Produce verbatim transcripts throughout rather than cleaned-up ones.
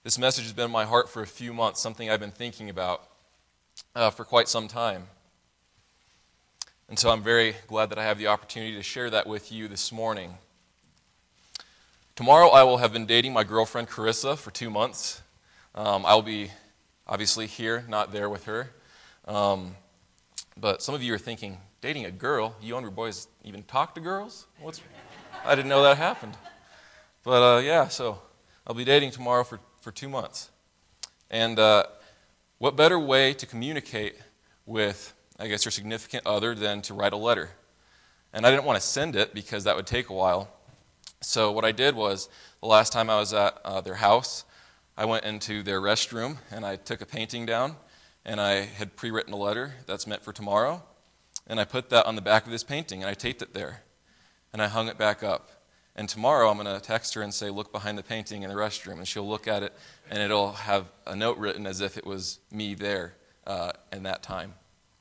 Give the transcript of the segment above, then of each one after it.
This message has been in my heart for a few months, something I've been thinking about uh, for quite some time. And so I'm very glad that I have the opportunity to share that with you this morning. Tomorrow I will have been dating my girlfriend Carissa for two months. Um, I'll be obviously here, not there with her. Um, but some of you are thinking, dating a girl? You younger boys even talk to girls? What's? I didn't know that happened. But uh, yeah, so I'll be dating tomorrow for for two months. And uh, what better way to communicate with, I guess, your significant other than to write a letter? And I didn't want to send it because that would take a while. So what I did was, the last time I was at uh, their house, I went into their restroom and I took a painting down and I had pre-written a letter that's meant for tomorrow. And I put that on the back of this painting and I taped it there. And I hung it back up. And tomorrow I'm going to text her and say, look behind the painting in the restroom. And she'll look at it, and it'll have a note written as if it was me there uh, in that time.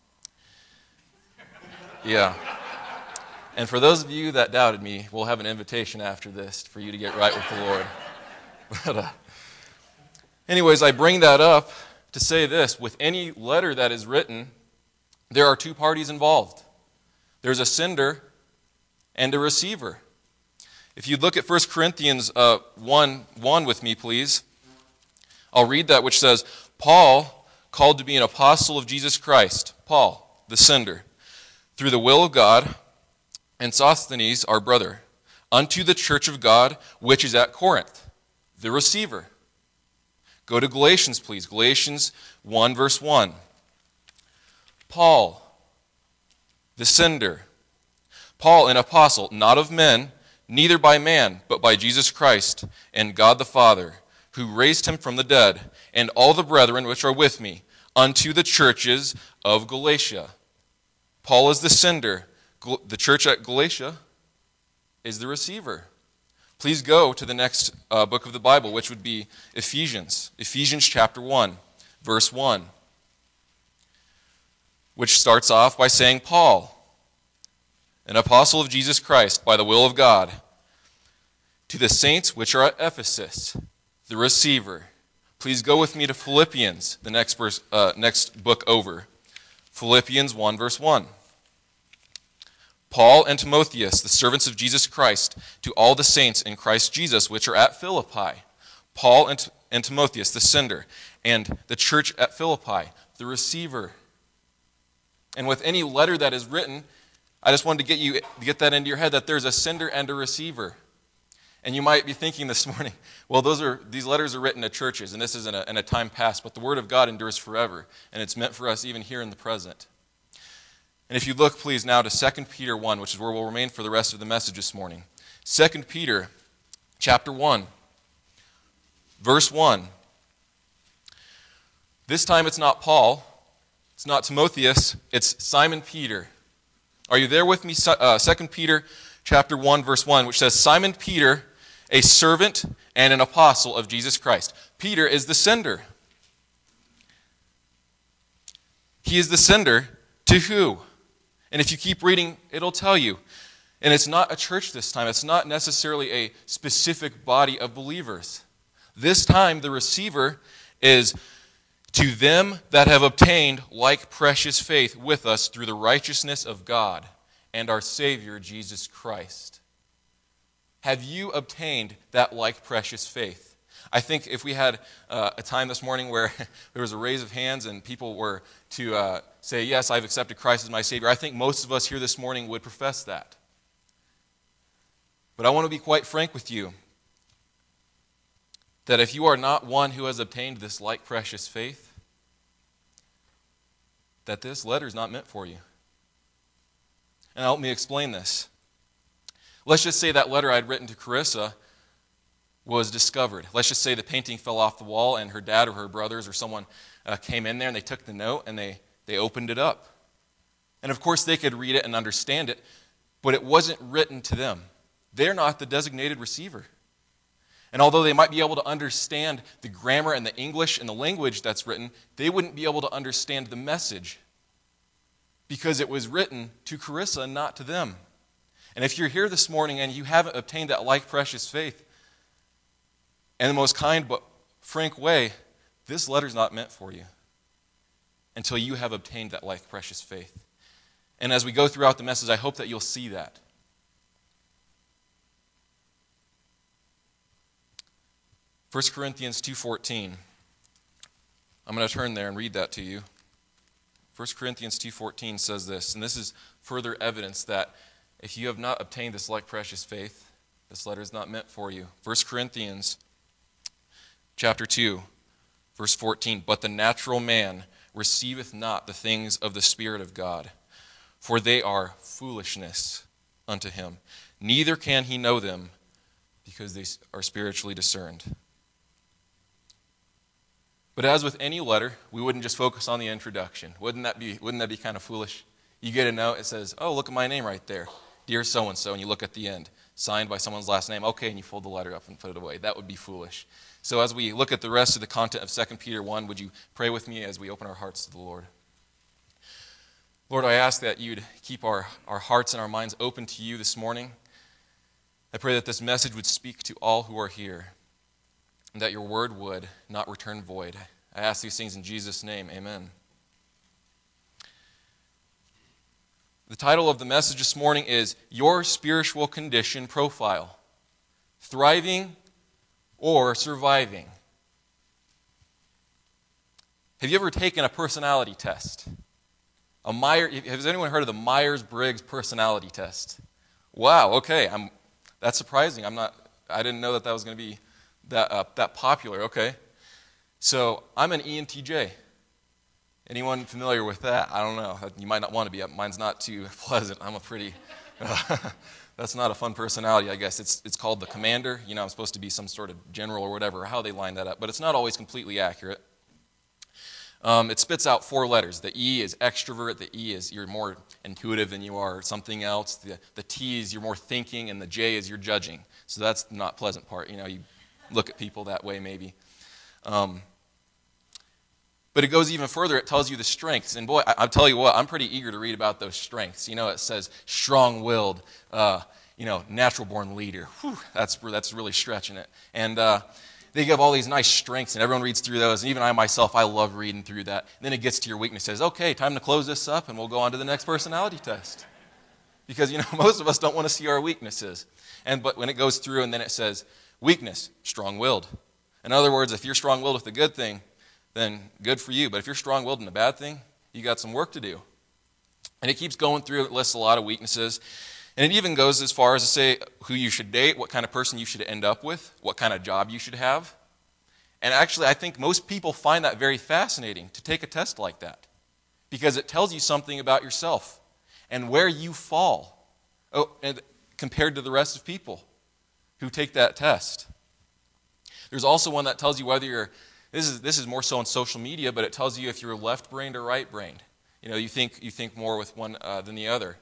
Yeah. And for those of you that doubted me, we'll have an invitation after this for you to get right with the Lord. But uh, anyways, I bring that up to say this. With any letter that is written, there are two parties involved. There's a sender and a receiver. If you look at First Corinthians uh, one, one with me, please, I'll read that, which says, Paul, called to be an apostle of Jesus Christ, Paul, the sender, through the will of God, and Sosthenes, our brother, unto the church of God, which is at Corinth, the receiver. Go to Galatians, please, Galatians one, verse one. Paul, the sender, Paul, an apostle, not of men, neither by man, but by Jesus Christ, and God the Father, who raised him from the dead, and all the brethren which are with me, unto the churches of Galatia. Paul is the sender. The church at Galatia is the receiver. Please go to the next uh, book of the Bible, which would be Ephesians. Ephesians chapter one, verse one, which starts off by saying, Paul, an apostle of Jesus Christ, by the will of God, to the saints which are at Ephesus, the receiver. Please go with me to Philippians, the next verse, uh, next book over. Philippians one, verse one. Paul and Timotheus, the servants of Jesus Christ, to all the saints in Christ Jesus which are at Philippi. Paul and, and Timotheus, the sender, and the church at Philippi, the receiver. And with any letter that is written, I just wanted to get you to get that into your head, that there's a sender and a receiver. And you might be thinking this morning, well, those are these letters are written to churches, and this is in a, in a time past, but the Word of God endures forever, and it's meant for us even here in the present. And if you look, please, now to Second Peter one, which is where we'll remain for the rest of the message this morning. Second Peter chapter one, verse one. This time it's not Paul, it's not Timotheus, it's Simon Peter. Are you there with me? Uh, Second Peter chapter one, verse one, which says, Simon Peter, a servant and an apostle of Jesus Christ. Peter is the sender. He is the sender to who? And if you keep reading, it'll tell you. And it's not a church this time. It's not necessarily a specific body of believers. This time, the receiver is to them that have obtained like precious faith with us through the righteousness of God and our Savior, Jesus Christ. Have you obtained that like precious faith? I think if we had uh, a time this morning where there was a raise of hands and people were to uh, say, yes, I've accepted Christ as my Savior, I think most of us here this morning would profess that. But I want to be quite frank with you, that if you are not one who has obtained this like precious faith, that this letter is not meant for you. And help me explain this. Let's just say that letter I'd written to Carissa was discovered. Let's just say the painting fell off the wall and her dad or her brothers or someone uh, came in there and they took the note and they, they opened it up. And of course they could read it and understand it, but it wasn't written to them. They're not the designated receiver. And although they might be able to understand the grammar and the English and the language that's written, they wouldn't be able to understand the message because it was written to Carissa and not to them. And if you're here this morning and you haven't obtained that like precious faith, and the most kind but frank way, this letter's not meant for you until you have obtained that life precious faith. And as we go throughout the message, I hope that you'll see that. First Corinthians two fourteen. I'm going to turn there and read that to you. First Corinthians two fourteen says this, and this is further evidence that if you have not obtained this like precious faith, this letter is not meant for you. First Corinthians chapter two, verse fourteen. But the natural man receiveth not the things of the Spirit of God, for they are foolishness unto him. Neither can he know them, because they are spiritually discerned. But as with any letter, we wouldn't just focus on the introduction. Wouldn't that be, wouldn't that be kind of foolish? You get a note, it says, oh, look at my name right there. Dear so-and-so, and you look at the end. Signed by someone's last name. Okay, and you fold the letter up and put it away. That would be foolish. So as we look at the rest of the content of Second Peter one, would you pray with me as we open our hearts to the Lord? Lord, I ask that you'd keep our, our hearts and our minds open to you this morning. I pray that this message would speak to all who are here, and that your word would not return void. I ask these things in Jesus' name. Amen. The title of the message this morning is Your Spiritual Condition Profile. Thriving or surviving. Have you ever taken a personality test? A Meyer, has anyone heard of the Myers-Briggs personality test? Wow, okay, I'm, that's surprising. I'm not, I didn't know that that was going to be that uh, that popular. Okay, so I'm an E N T J. Anyone familiar with that? I don't know. You might not want to be. Mine's not too pleasant. I'm a pretty. Uh, that's not a fun personality, I guess. It's it's called the commander. You know, I'm supposed to be some sort of general or whatever. How they line that up, but it's not always completely accurate. Um, it spits out four letters. The E is extrovert. The E is you're more intuitive than you are something else. The the T is you're more thinking, and the J is you're judging. So that's the not pleasant part. You know, you look at people that way maybe. Um, but it goes even further. It tells you the strengths. And boy, I, I'll tell you what, I'm pretty eager to read about those strengths. You know, it says strong-willed, uh, you know, natural-born leader. Whew, that's, that's really stretching it. And uh, they give all these nice strengths, and everyone reads through those. And even I myself, I love reading through that. And then it gets to your weaknesses. Okay, time to close this up, and we'll go on to the next personality test. Because, you know, most of us don't want to see our weaknesses. And but when it goes through, and then it says, weakness, strong-willed. In other words, if you're strong-willed with a good thing, then good for you. But if you're strong-willed in a bad thing, you got some work to do. And it keeps going through. It lists a lot of weaknesses. And it even goes as far as to say who you should date, what kind of person you should end up with, what kind of job you should have. And actually, I think most people find that very fascinating, to take a test like that, because it tells you something about yourself and where you fall oh, and compared to the rest of people who take that test. There's also one that tells you whether you're, this is this is more so on social media, but it tells you if you're left-brained or right-brained. You know, you think you think more with one uh, than the other.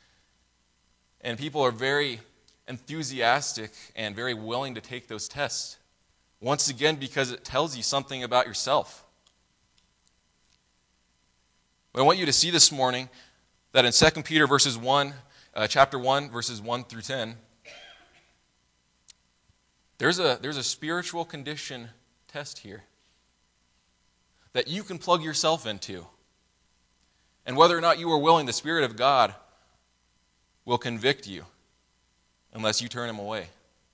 And people are very enthusiastic and very willing to take those tests. Once again, because it tells you something about yourself. But I want you to see this morning that in Second Peter verses one, uh, chapter one, verses one through ten, There's a, there's a spiritual condition test here that you can plug yourself into. And whether or not you are willing, the Spirit of God will convict you unless you turn Him away.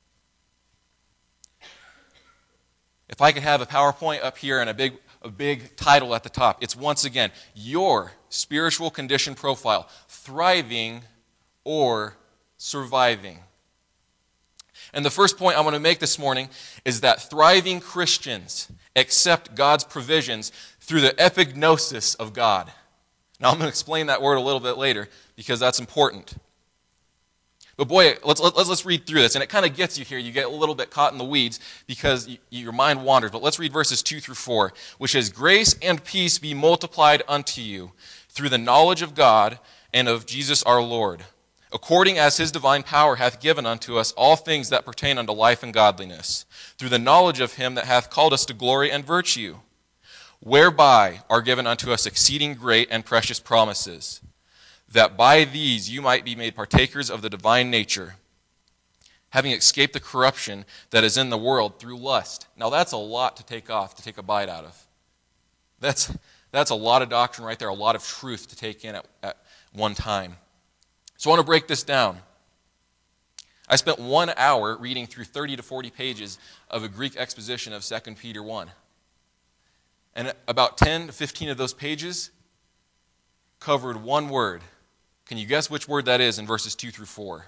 If I could have a PowerPoint up here and a big, a big title at the top, it's once again, your spiritual condition profile, thriving or surviving. And the first point I want to make this morning is that thriving Christians accept God's provisions through the epignosis of God. Now I'm going to explain that word a little bit later because that's important. But boy, let's let's let's read through this, and it kind of gets you here. You get a little bit caught in the weeds because you, your mind wanders. But let's read verses two through four, which is, "Grace and peace be multiplied unto you through the knowledge of God and of Jesus our Lord, according as His divine power hath given unto us all things that pertain unto life and godliness, through the knowledge of Him that hath called us to glory and virtue, whereby are given unto us exceeding great and precious promises, that by these you might be made partakers of the divine nature, having escaped the corruption that is in the world through lust. Now that's a lot to take off, to take a bite out of. That's, that's a lot of doctrine right there, a lot of truth to take in at, at one time. So I want to break this down. I spent one hour reading through thirty to forty pages of a Greek exposition of Second Peter one. And about ten to fifteen of those pages covered one word. Can you guess which word that is in verses two through four?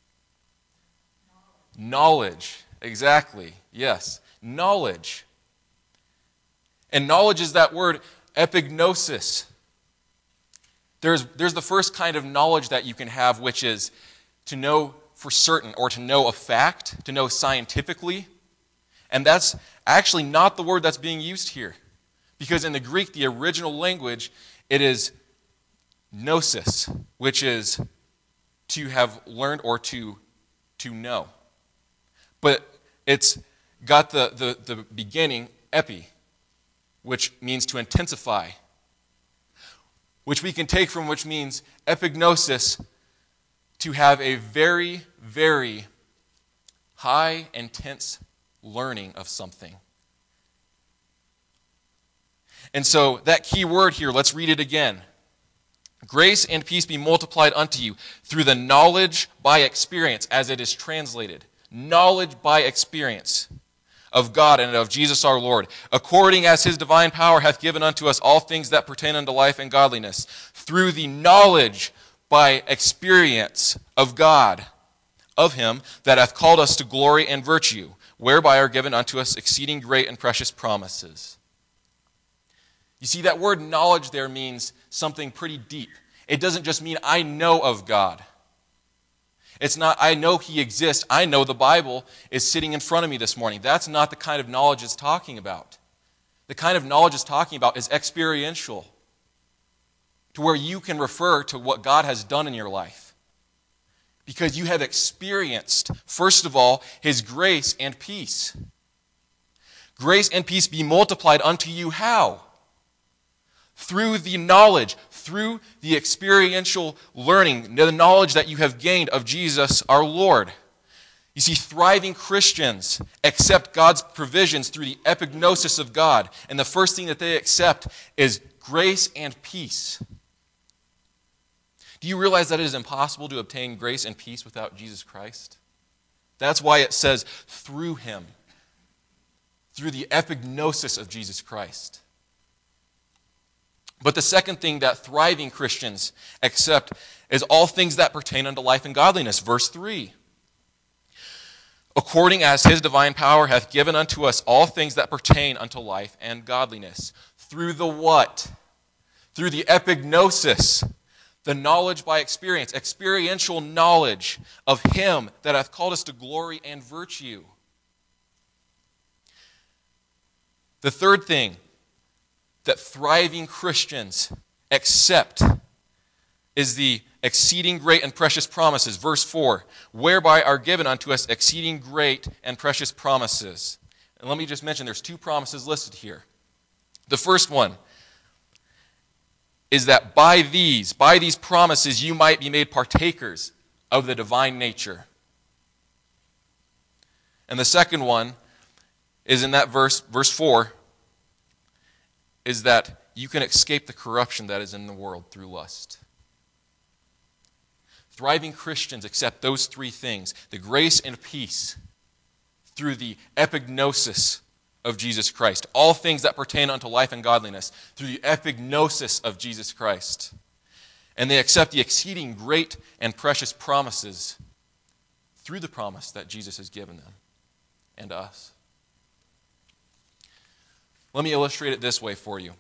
Knowledge. Knowledge. Exactly. Yes. Knowledge. And knowledge is that word epignosis. There's, there's the first kind of knowledge that you can have, which is to know for certain, or to know a fact, to know scientifically. And that's actually not the word that's being used here. Because in the Greek, the original language, it is gnosis, which is to have learned or to, to know. But it's got the, the, the beginning, epi, which means to intensify, which we can take from which means epignosis, to have a very, very high, intense learning of something. And so that key word here, let's read it again. Grace and peace be multiplied unto you through the knowledge by experience, as it is translated. Knowledge by experience of God and of Jesus our Lord, according as his divine power hath given unto us all things that pertain unto life and godliness, through the knowledge by experience of God, of him that hath called us to glory and virtue, whereby are given unto us exceeding great and precious promises. You see, that word knowledge there means something pretty deep. It doesn't just mean I know of God. It's not I know he exists. I know the Bible is sitting in front of me this morning. That's not the kind of knowledge it's talking about. The kind of knowledge it's talking about is experiential, to where you can refer to what God has done in your life. Because you have experienced, first of all, his grace and peace. Grace and peace be multiplied unto you how? Through the knowledge, through the experiential learning, the knowledge that you have gained of Jesus our Lord. You see, thriving Christians accept God's provisions through the epignosis of God. And the first thing that they accept is grace and peace. Do you realize that it is impossible to obtain grace and peace without Jesus Christ? That's why it says through him, through the epignosis of Jesus Christ. But the second thing that thriving Christians accept is all things that pertain unto life and godliness. Verse three. According as his divine power hath given unto us all things that pertain unto life and godliness. Through the what? Through the epignosis. The knowledge by experience, experiential knowledge of him that hath called us to glory and virtue. The third thing that thriving Christians accept is the exceeding great and precious promises. Verse four, whereby are given unto us exceeding great and precious promises. And let me just mention there's two promises listed here. The first one is that by these, by these promises, you might be made partakers of the divine nature. And the second one is in that verse, verse four, is that you can escape the corruption that is in the world through lust. Thriving Christians accept those three things, the grace and peace, through the epignosis of Jesus Christ. All things that pertain unto life and godliness through the epignosis of Jesus Christ. And they accept the exceeding great and precious promises through the promise that Jesus has given them and us. Let me illustrate it this way for you.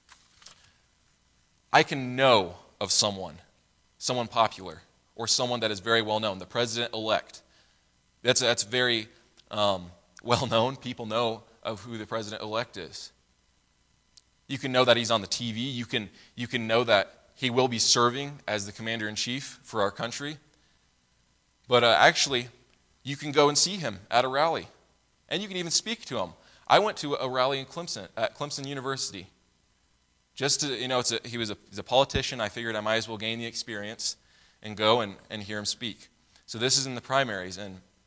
I can know of someone, someone popular, or someone that is very well known, the president-elect. That's, that's very um, well known. People know of who the president-elect is. You can know that he's on the T V. You can, you can know that he will be serving as the commander-in-chief for our country. But uh, actually, you can go and see him at a rally. And you can even speak to him. I went to a rally in Clemson, at Clemson University. Just to, you know, it's a, he was a, he's a politician. I figured I might as well gain the experience and go and, and hear him speak. So this is in the primaries. And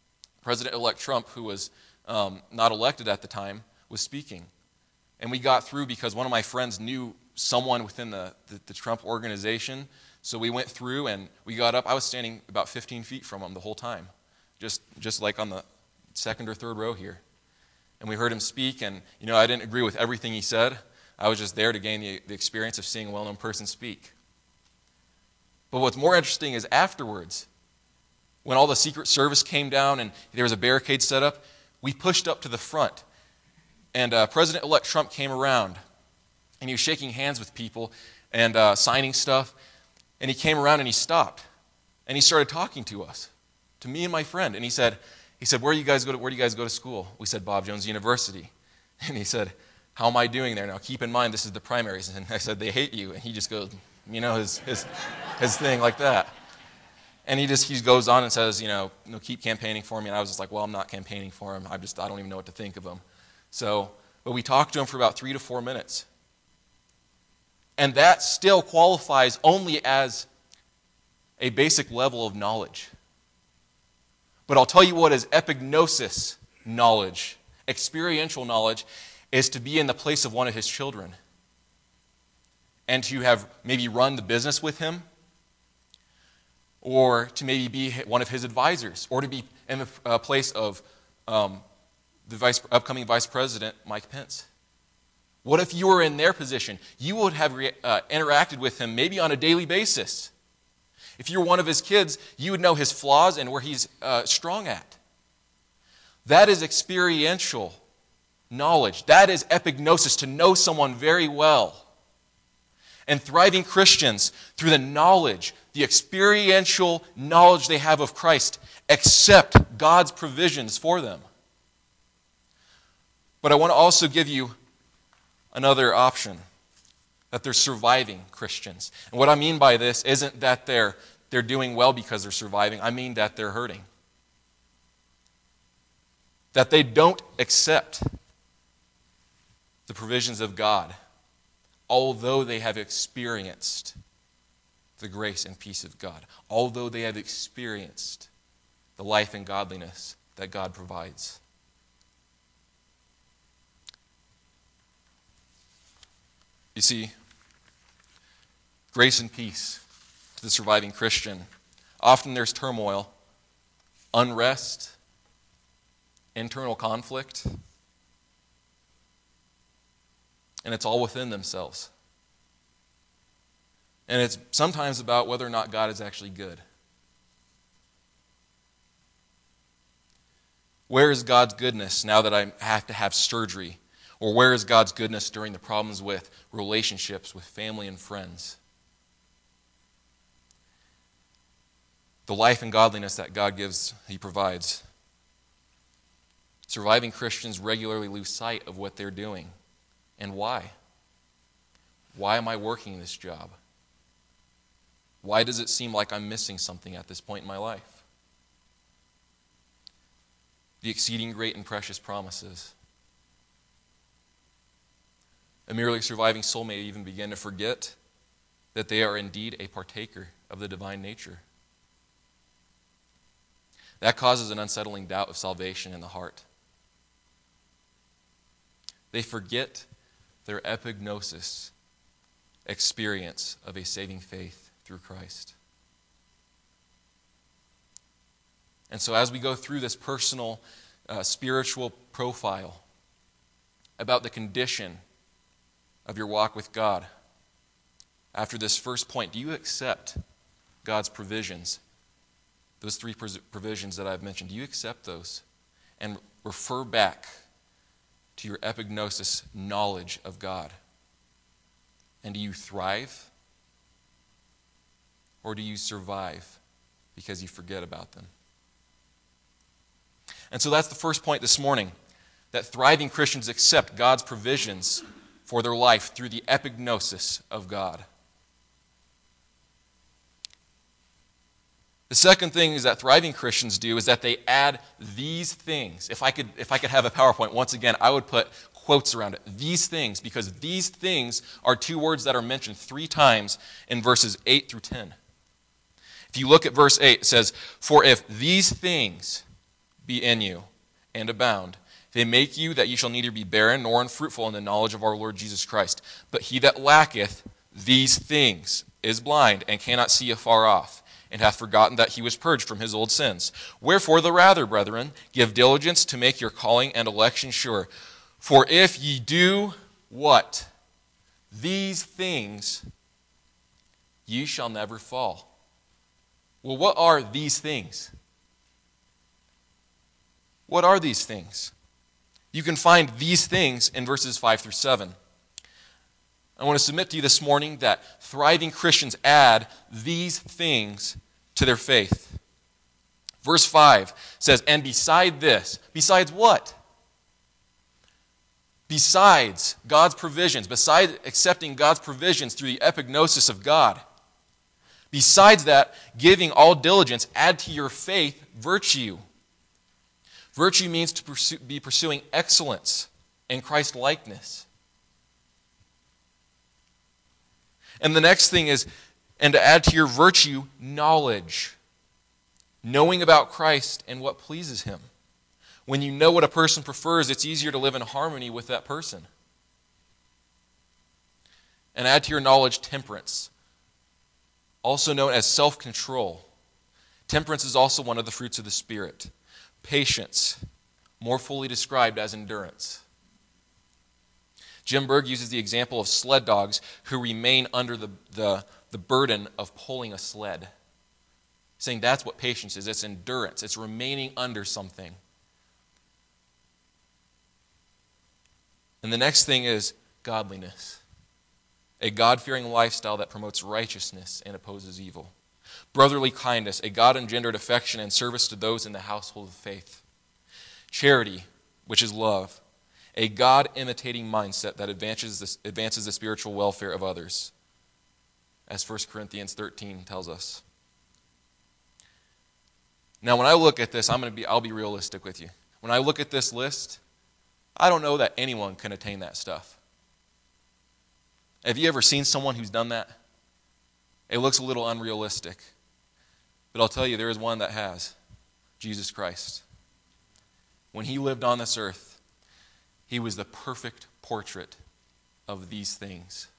President-elect Trump, who was um, not elected at the time, was speaking. And we got through because one of my friends knew someone within the, the, the Trump organization. So we went through and we got up. I was standing about fifteen feet from him the whole time, just, just like on the second or third row here. And we heard him speak, and you know, I didn't agree with everything he said. I was just there to gain the, the experience of seeing a well-known person speak. But what's more interesting is afterwards, when all the Secret Service came down and there was a barricade set up, we pushed up to the front. And uh, President-elect Trump came around, and he was shaking hands with people and uh, signing stuff. And he came around and he stopped, and he started talking to us, to me and my friend. And he said, he said, "Where do you guys go to, where do you guys go to school?" We said, "Bob Jones University." And he said, "How am I doing there?" Now, keep in mind, this is the primaries. And I said, "They hate you." And he just goes, you know, his his his thing like that. And he just he goes on and says, you know, you know, keep campaigning for me. And I was just like, well, I'm not campaigning for him. I just I don't even know what to think of him. So, but we talked to him for about three to four minutes. And that still qualifies only as a basic level of knowledge. But I'll tell you what is epignosis knowledge, experiential knowledge, is to be in the place of one of his children and to have maybe run the business with him, or to maybe be one of his advisors, or to be in the uh, place of um, the vice, upcoming Vice President, Mike Pence. What if you were in their position? You would have re- uh, interacted with him maybe on a daily basis. If you were one of his kids, you would know his flaws and where he's uh, strong at. That is experiential knowledge. That is epignosis, to know someone very well. And thriving Christians, through the knowledge, the experiential knowledge they have of Christ, accept God's provisions for them. But I want to also give you another option, that they're surviving Christians. And what I mean by this isn't that they're, they're doing well because they're surviving. I mean that they're hurting. That they don't accept the provisions of God, although they have experienced the grace and peace of God, although they have experienced the life and godliness that God provides. You see, grace and peace to the surviving Christian. Often there's turmoil, unrest, internal conflict, and it's all within themselves. And it's sometimes about whether or not God is actually good. Where is God's goodness now that I have to have surgery? Or where is God's goodness during the problems with relationships, with family and friends? The life and godliness that God gives, He provides. Surviving Christians regularly lose sight of what they're doing. And why? Why am I working this job? Why does it seem like I'm missing something at this point in my life? The exceeding great and precious promises. A merely surviving soul may even begin to forget that they are indeed a partaker of the divine nature. That causes an unsettling doubt of salvation in the heart. They forget their epignosis experience of a saving faith through Christ. And so as we go through this personal uh, spiritual profile about the condition of your walk with God, after this first point, do you accept God's provisions? Those three provisions that I've mentioned, do you accept those? And refer back to your epignosis knowledge of God. And do you thrive? Or do you survive because you forget about them? And so that's the first point this morning, that thriving Christians accept God's provisions for their life through the epignosis of God. The second thing is that thriving Christians do is that they add these things. If I could, if I could have a PowerPoint, once again, I would put quotes around it. These things, because these things are two words that are mentioned three times in verses eight through ten. If you look at verse eight, it says, "For if these things be in you, and abound. They make you that you shall neither be barren nor unfruitful in the knowledge of our Lord Jesus Christ. But he that lacketh these things is blind, and cannot see afar off, and hath forgotten that he was purged from his old sins. Wherefore the rather, brethren, give diligence to make your calling and election sure. For if ye do what? These things, ye shall never fall. Well, what are these things? What are these things? You can find these things in verses five through seven. I want to submit to you this morning that thriving Christians add these things to their faith. Verse five says, and beside this, besides what? Besides God's provisions, besides accepting God's provisions through the epignosis of God, besides that, giving all diligence, add to your faith virtue. Virtue means to pursue, be pursuing excellence in Christ-likeness. And the next thing is, and to add to your virtue, knowledge. Knowing about Christ and what pleases him. When you know what a person prefers, it's easier to live in harmony with that person. And add to your knowledge temperance, also known as self-control. Temperance is also one of the fruits of the Spirit. Patience, more fully described as endurance. Jim Berg uses the example of sled dogs who remain under the, the, the burden of pulling a sled. Saying that's what patience is. It's endurance. It's remaining under something. And the next thing is godliness. A God-fearing lifestyle that promotes righteousness and opposes evil. Brotherly kindness, a God-engendered affection and service to those in the household of faith. Charity, which is love. A God-imitating mindset that advances the, advances the spiritual welfare of others, as First Corinthians thirteen tells us. Now, when I look at this, I'm going to be, I'll be realistic with you. When I look at this list, I don't know that anyone can attain that stuff. Have you ever seen someone who's done that? It looks a little unrealistic. But I'll tell you, there is one that has. Jesus Christ. When he lived on this earth, he was the perfect portrait of these things.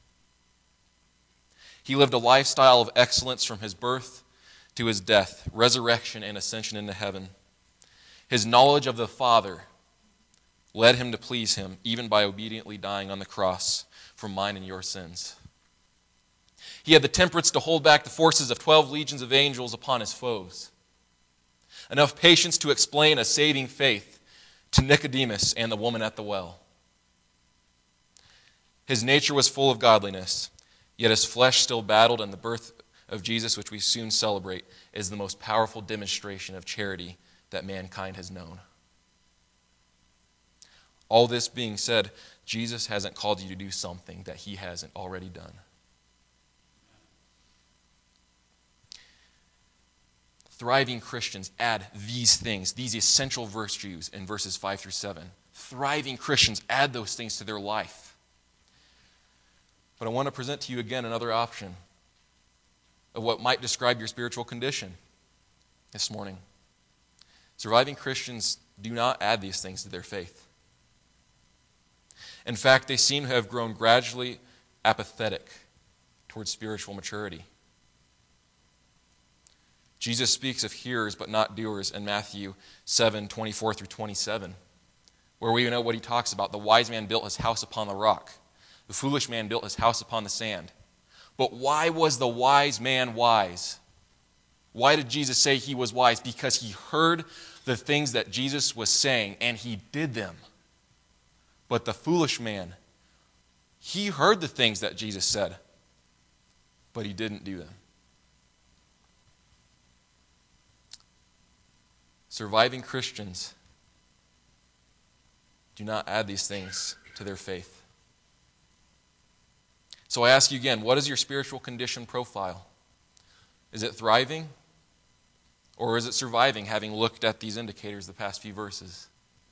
He lived a lifestyle of excellence from his birth to his death, resurrection, and ascension into heaven. His knowledge of the Father led him to please him, even by obediently dying on the cross for mine and your sins. He had the temperance to hold back the forces of twelve legions of angels upon his foes. Enough patience to explain a saving faith to Nicodemus and the woman at the well. His nature was full of godliness, yet his flesh still battled, and the birth of Jesus, which we soon celebrate, is the most powerful demonstration of charity that mankind has known. All this being said, Jesus hasn't called you to do something that he hasn't already done. Thriving Christians add these things, these essential virtues in verses five through seven. Thriving Christians add those things to their life. But I want to present to you again another option of what might describe your spiritual condition this morning. Surviving Christians do not add these things to their faith. In fact, they seem to have grown gradually apathetic towards spiritual maturity. Jesus speaks of hearers but not doers in Matthew seven, twenty-four through twenty-seven, where we know what he talks about. The wise man built his house upon the rock. The foolish man built his house upon the sand. But why was the wise man wise? Why did Jesus say he was wise? Because he heard the things that Jesus was saying and he did them. But the foolish man, he heard the things that Jesus said, but he didn't do them. Surviving Christians do not add these things to their faith. So I ask you again, what is your spiritual condition profile? Is it thriving? Or is it surviving, having looked at these indicators the past few verses?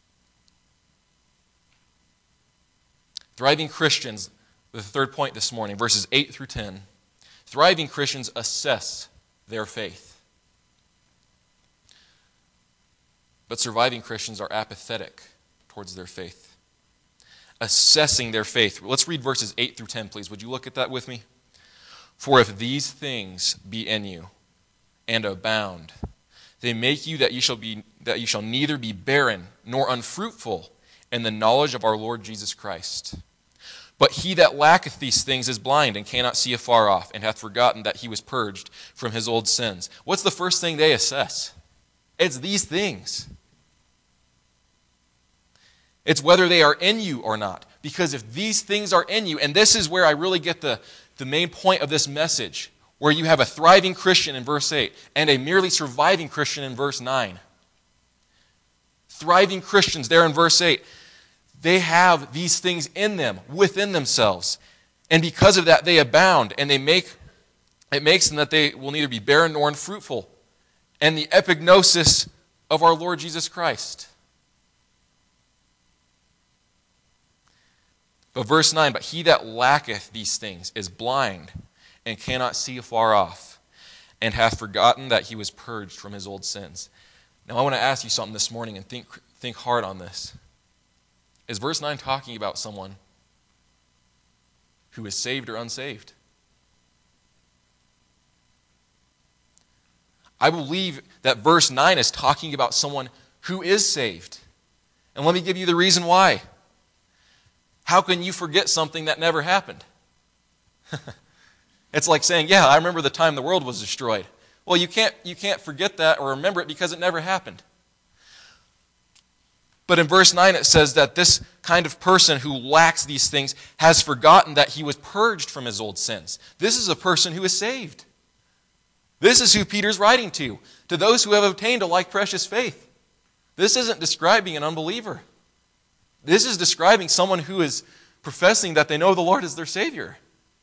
Thriving Christians, the third point this morning, verses eight through ten. Thriving Christians assess their faith. But surviving Christians are apathetic towards their faith, assessing their faith. Let's read verses eight through ten, please. Would you look at that with me? For if these things be in you and abound, they make you that you shall be that you shall neither be barren nor unfruitful in the knowledge of our Lord Jesus Christ. But he that lacketh these things is blind and cannot see afar off, and hath forgotten that he was purged from his old sins. What's the first thing they assess? It's these things. It's whether they are in you or not. Because if these things are in you, and this is where I really get the, the main point of this message, where you have a thriving Christian in verse eight and a merely surviving Christian in verse nine. Thriving Christians there in verse eight, they have these things in them, within themselves. And because of that, they abound, and they make it makes them that they will neither be barren nor unfruitful. And the epignosis of our Lord Jesus Christ. But verse nine, but he that lacketh these things is blind and cannot see afar off, and hath forgotten that he was purged from his old sins. Now I want to ask you something this morning, and think, think hard on this. Is verse nine talking about someone who is saved or unsaved? I believe that verse nine is talking about someone who is saved. And let me give you the reason why. How can you forget something that never happened? It's like saying, yeah, I remember the time the world was destroyed. Well, you can't, you can't forget that or remember it because it never happened. But in verse nine it says that this kind of person who lacks these things has forgotten that he was purged from his old sins. This is a person who is saved. This is who Peter's writing to, to those who have obtained a like precious faith. This isn't describing an unbeliever. This is describing someone who is professing that they know the Lord as their Savior.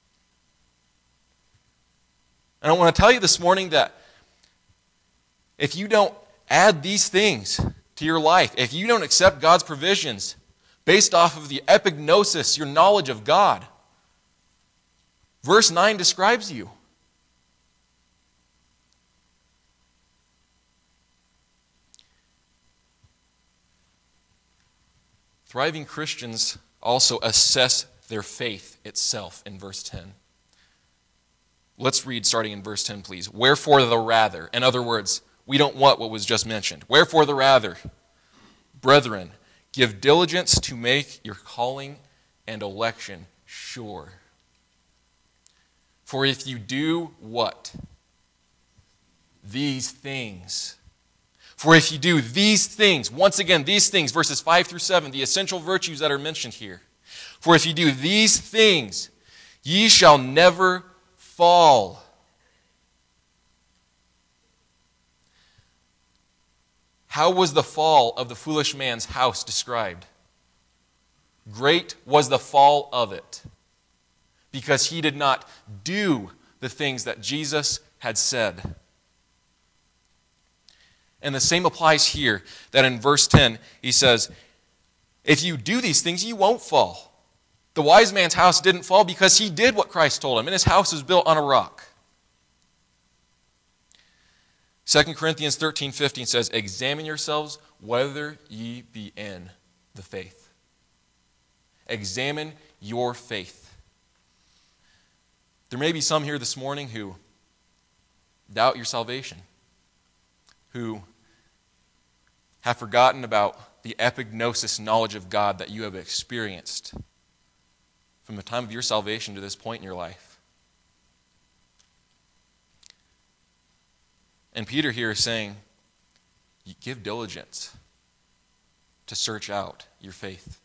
And I want to tell you this morning that if you don't add these things to your life, if you don't accept God's provisions based off of the epignosis, your knowledge of God, verse nine describes you. Thriving Christians also assess their faith itself in verse ten. Let's read starting in verse ten, please. Wherefore the rather, in other words, we don't want what was just mentioned. Wherefore the rather, brethren, give diligence to make your calling and election sure. For if you do what? These things. For if you do these things, once again, these things, verses five through seven, the essential virtues that are mentioned here. For if you do these things, ye shall never fall. How was the fall of the foolish man's house described? Great was the fall of it, because he did not do the things that Jesus had said. And the same applies here, that in verse ten, he says, if you do these things, you won't fall. The wise man's house didn't fall because he did what Christ told him, and his house was built on a rock. Second Corinthians thirteen fifteen says, examine yourselves whether ye be in the faith. Examine your faith. There may be some here this morning who doubt your salvation, who have forgotten about the epignosis knowledge of God that you have experienced from the time of your salvation to this point in your life. And Peter here is saying, give diligence to search out your faith.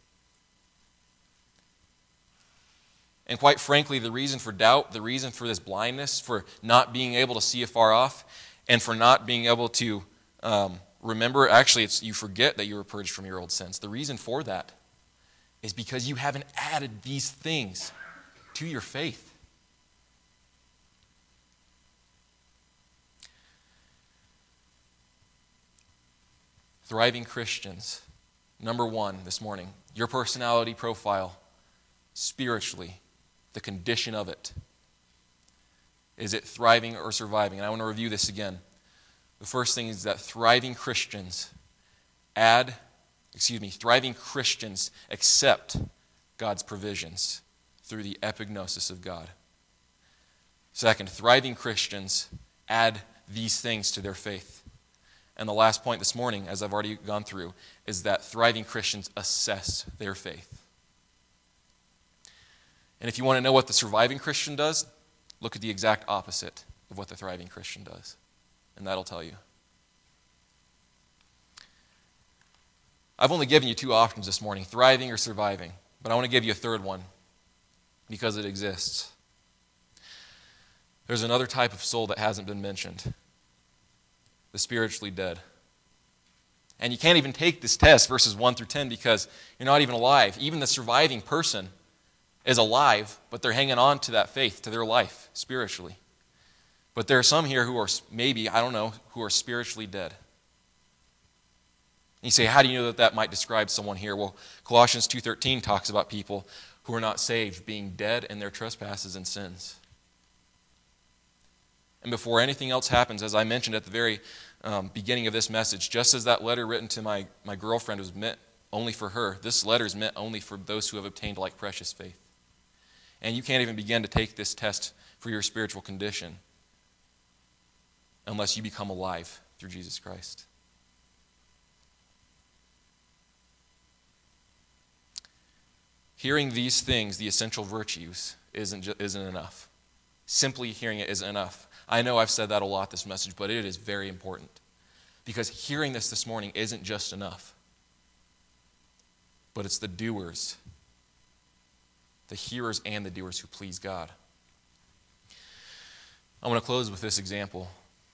And quite frankly, the reason for doubt, the reason for this blindness, for not being able to see afar off, and for not being able to um, remember, actually, it's you forget that you were purged from your old sins. The reason for that is because you haven't added these things to your faith. Thriving Christians, number one this morning, your personality profile, spiritually, the condition of it. Is it thriving or surviving? And I want to review this again. The first thing is that thriving Christians add, excuse me, thriving Christians accept God's provisions through the epignosis of God. Second, thriving Christians add these things to their faith. And the last point this morning, as I've already gone through, is that thriving Christians assess their faith. And if you want to know what the surviving Christian does, look at the exact opposite of what the thriving Christian does. And that'll tell you. I've only given you two options this morning, thriving or surviving. But I want to give you a third one because it exists. There's another type of soul that hasn't been mentioned. The spiritually dead. And you can't even take this test, verses one through ten, because you're not even alive. Even the surviving person is alive, but they're hanging on to that faith, to their life, spiritually. But there are some here who are maybe, I don't know, who are spiritually dead. And you say, how do you know that that might describe someone here? Well, Colossians two thirteen talks about people who are not saved being dead in their trespasses and sins. And before anything else happens, as I mentioned at the very um, beginning of this message, just as that letter written to my, my girlfriend was meant only for her, this letter is meant only for those who have obtained like precious faith. And you can't even begin to take this test for your spiritual condition unless you become alive through Jesus Christ. Hearing these things, the essential virtues, isn't, ju- isn't enough. Simply hearing it isn't enough. I know I've said that a lot this message, but it is very important. Because hearing this this morning isn't just enough. But it's the doers, the hearers and the doers who please God. I want to close with this example.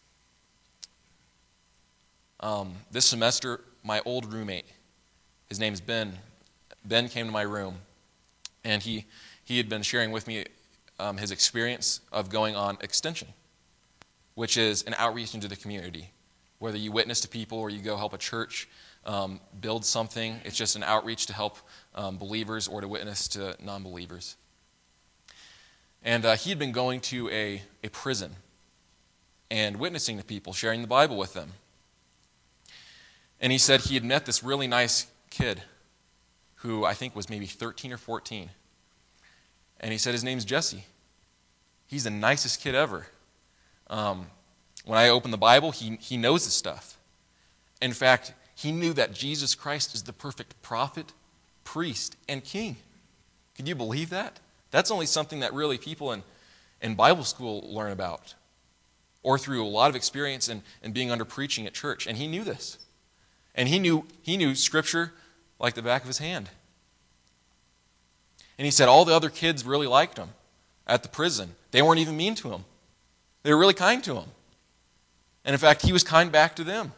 Um, this semester, my old roommate, his name's Ben. Ben came to my room, and he, he had been sharing with me um, his experience of going on Extension, which is an outreach into the community. Whether you witness to people or you go help a church um, build something, it's just an outreach to help um, believers or to witness to non-believers. And uh, he had been going to a, a prison and witnessing to people, sharing the Bible with them. And he said he had met this really nice kid who I think was maybe thirteen or fourteen. And he said his name's Jesse. He's the nicest kid ever. Um, when I open the Bible, he, he knows this stuff. In fact, he knew that Jesus Christ is the perfect prophet, priest, and king. Could you believe that? That's only something that really people in, in Bible school learn about, or through a lot of experience and in, in being under preaching at church. And he knew this. And he knew he knew Scripture like the back of his hand. And he said all the other kids really liked him at the prison. They weren't even mean to him. They were really kind to him. And in fact, he was kind back to them.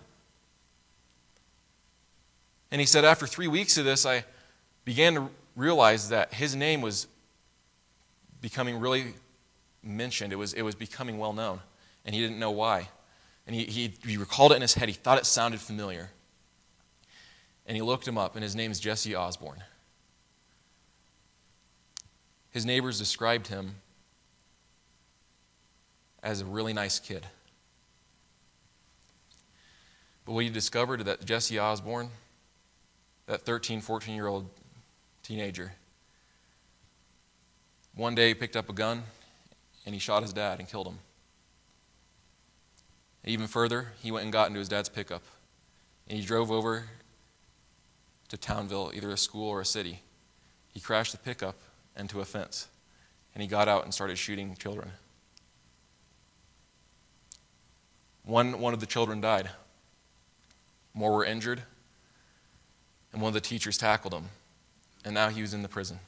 And he said after three weeks of this, I began to realize that his name was becoming really mentioned. It was, it was becoming well known. And he didn't know why. And he, he, he recalled it in his head. He thought it sounded familiar. And he looked him up, and his name is Jesse Osborne. His neighbors described him as a really nice kid. But what he discovered that Jesse Osborne, that thirteen, fourteen-year-old teenager, one day he picked up a gun and he shot his dad and killed him. Even further, he went and got into his dad's pickup. And he drove over to Townville, either a school or a city. He crashed the pickup into a fence. And he got out and started shooting children. One, one of the children died. More were injured. And one of the teachers tackled him. And now he was in the prison.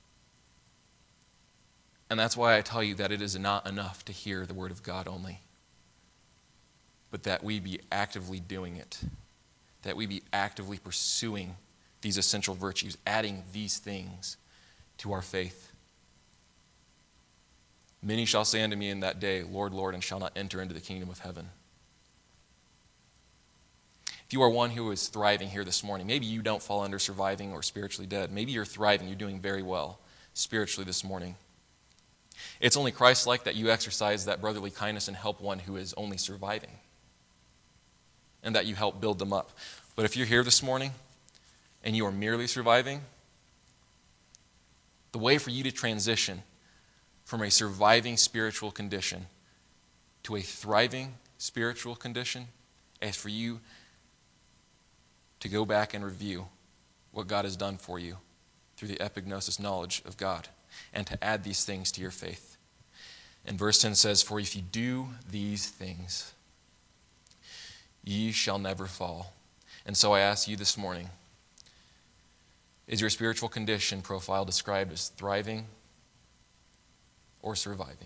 And that's why I tell you that it is not enough to hear the word of God only, but that we be actively doing it, that we be actively pursuing these essential virtues, adding these things to our faith. Many shall say unto me in that day, Lord, Lord, and shall not enter into the kingdom of heaven. If you are one who is thriving here this morning, maybe you don't fall under surviving or spiritually dead. Maybe you're thriving, you're doing very well spiritually this morning. It's only Christ-like that you exercise that brotherly kindness and help one who is only surviving, and that you help build them up. But if you're here this morning and you are merely surviving, the way for you to transition from a surviving spiritual condition to a thriving spiritual condition is for you to go back and review what God has done for you through the epignosis knowledge of God, and to add these things to your faith. And verse ten says, "For if you do these things, ye shall never fall." And so I ask you this morning, is your spiritual condition profile described as thriving or surviving?